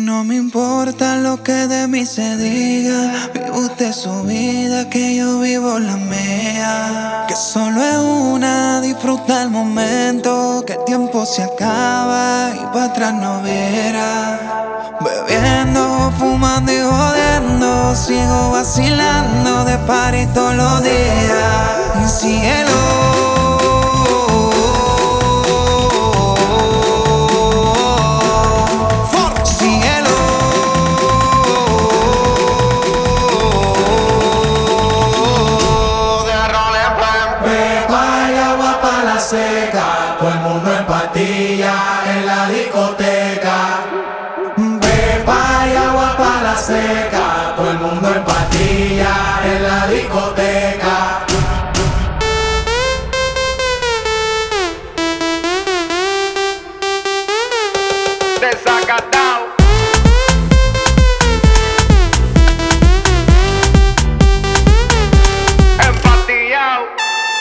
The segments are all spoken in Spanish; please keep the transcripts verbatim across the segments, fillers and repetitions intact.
No me importa lo que de mí se diga, vive usted su vida, que yo vivo la mía. Que solo es una, disfruta el momento, que el tiempo se acaba y para atrás no verá. Bebiendo, fumando y jodiendo, sigo vacilando de party todos los días. Cielo, seca, todo el mundo en pastillas en la discoteca. Pepa y agua pa' la seca, todo el mundo en pastillas en la discoteca. Desacatao. Empatillao.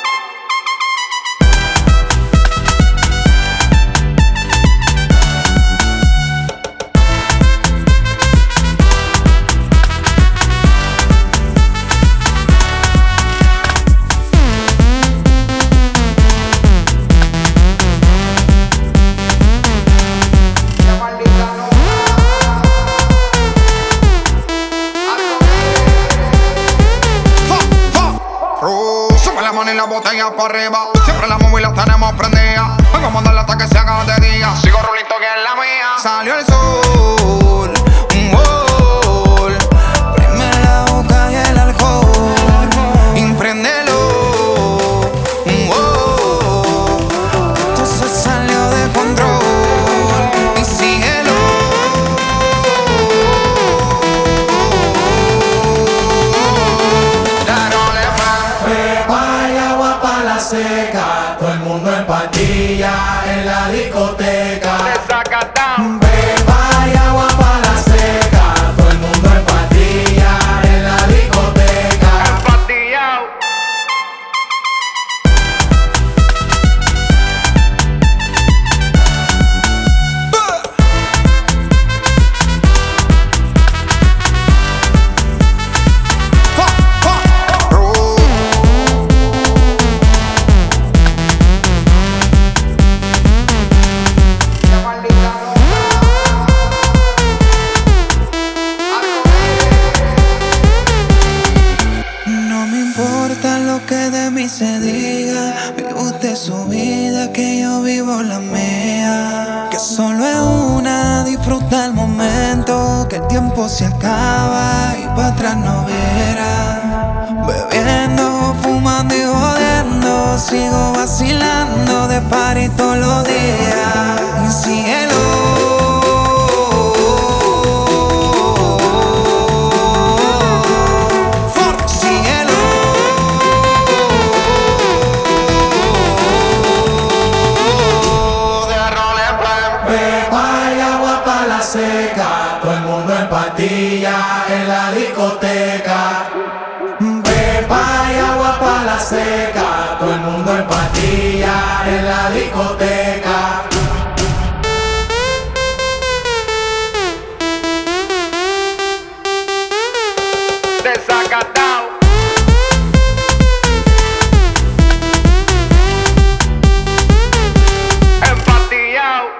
Y la botella para arriba, siempre la móvil la tenemos prendida. Vengo a mandarla hasta que se haga de día. Sigo rulito que es la mía. Salió el sol, un gol. Prime la boca y el alcohol. Impréndelo, un gol. Esto se salió de control. Y síguelo. Seca, todo el mundo en pastillas en la discoteca. Desacatao. Pepa y agua pa' la seca, todo el mundo en pastillas en la discoteca. Empatillao. Que de mí se diga, vive usted su vida, que yo vivo la mía. Que solo es una, disfruta el momento, que el tiempo se acaba y para atrás no verá. Bebiendo, fumando y jodiendo, sigo vacilando de party todos los días. Cielo, seca, todo el mundo en pastillas en la discoteca. Pepa y agua pa' la seca, todo el mundo en pastillas en la discoteca. Desacatao. Empatillao.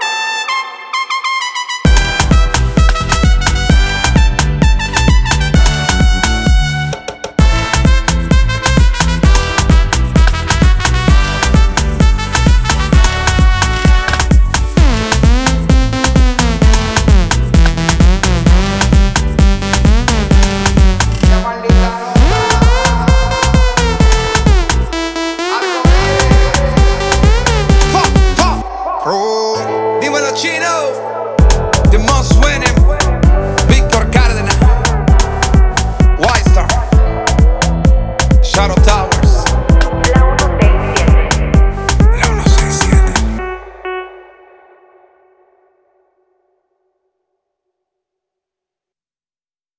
Dímelo, Chino, the most winning, Víctor Cárdenas, White Star, Shadow Tower.